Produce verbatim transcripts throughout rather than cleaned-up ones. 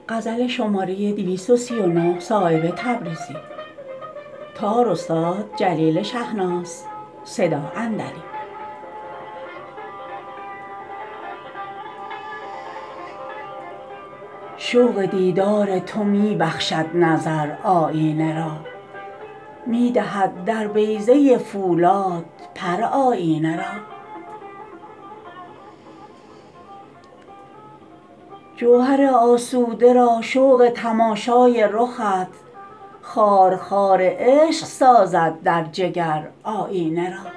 غزل شماره دویست و سی و نه صایب تبریزی. تار استاد جلیل شهناز. صدا اندری. شوق دیدار تو می بخشد نظر آیینه را، می دهد در بیضه فولاد پر آیینه را. جوهر آسوده را شوق تماشای رخت، خارخار عشق سازد در جگر آیینه را.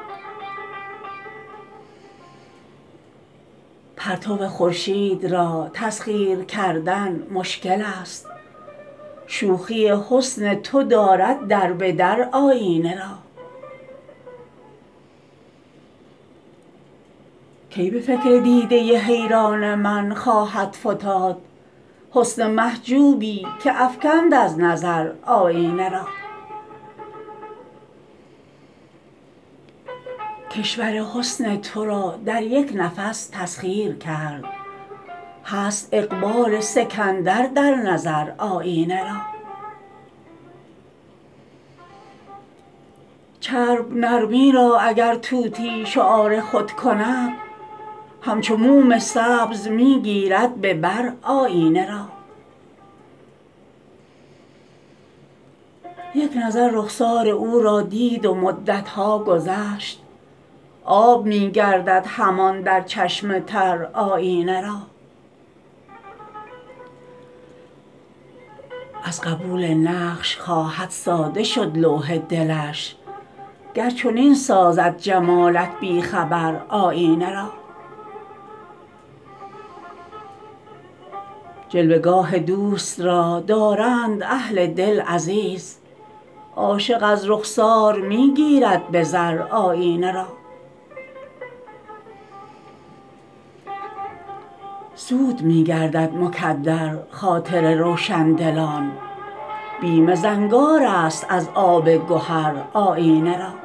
پرتو خورشید را تسخیر کردن مشکل است، شوخی حسن تو دارد در به در آیینه را. کی به فکر دیده حیران من خواهد فتاد، حسن محجوبی که افکند از نظر آیینه را. کشور حسن تو را در یک نفس تسخیر کرد، هست اقبال سکندر در نظر آیینه را. چرب نرمی را اگر طوطی شعار خود کند، همچو موم سبز می گیرد به بر آیینه را. یک نظر رخسار او را دید و مدت ها گذشت، آب می گردد همان در چشم تر آیینه را. از قبول نقش خواهد ساده شد لوح دلش، گر چنین سازد جمالت بی خبر آیینه را. جلوه گاه دوست را دارند اهل دل عزیز، عاشق از رخسار می گیرد به زر آیینه را. زود می گردد مکدر خاطر روشندلان، بیم زنگارست از آب گهر آیینه را.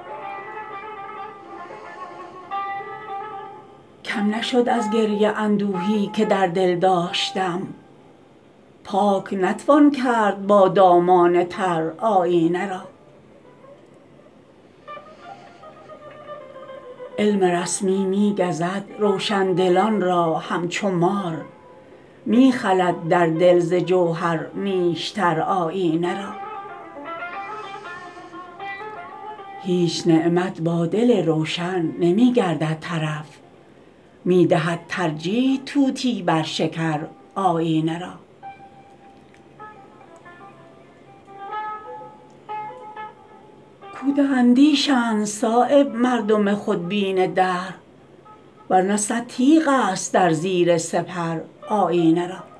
کم نشد از گریه اندوهی که در دل داشتم، پاک نتوان کرد با دامان تر آیینه را. علم رسمی می گزد روشندلان را همچو مار، می خلد در دل ز جوهر نیشتر آیینه را. هیچ نعمت با دل روشن نمی گردد طرف، می دهد ترجیح طوطی بر شکر آیینه را. کوته اندیشند صایب مردم خودبین دهر، ورنه صد تیغ است در زیر سپر آیینه را.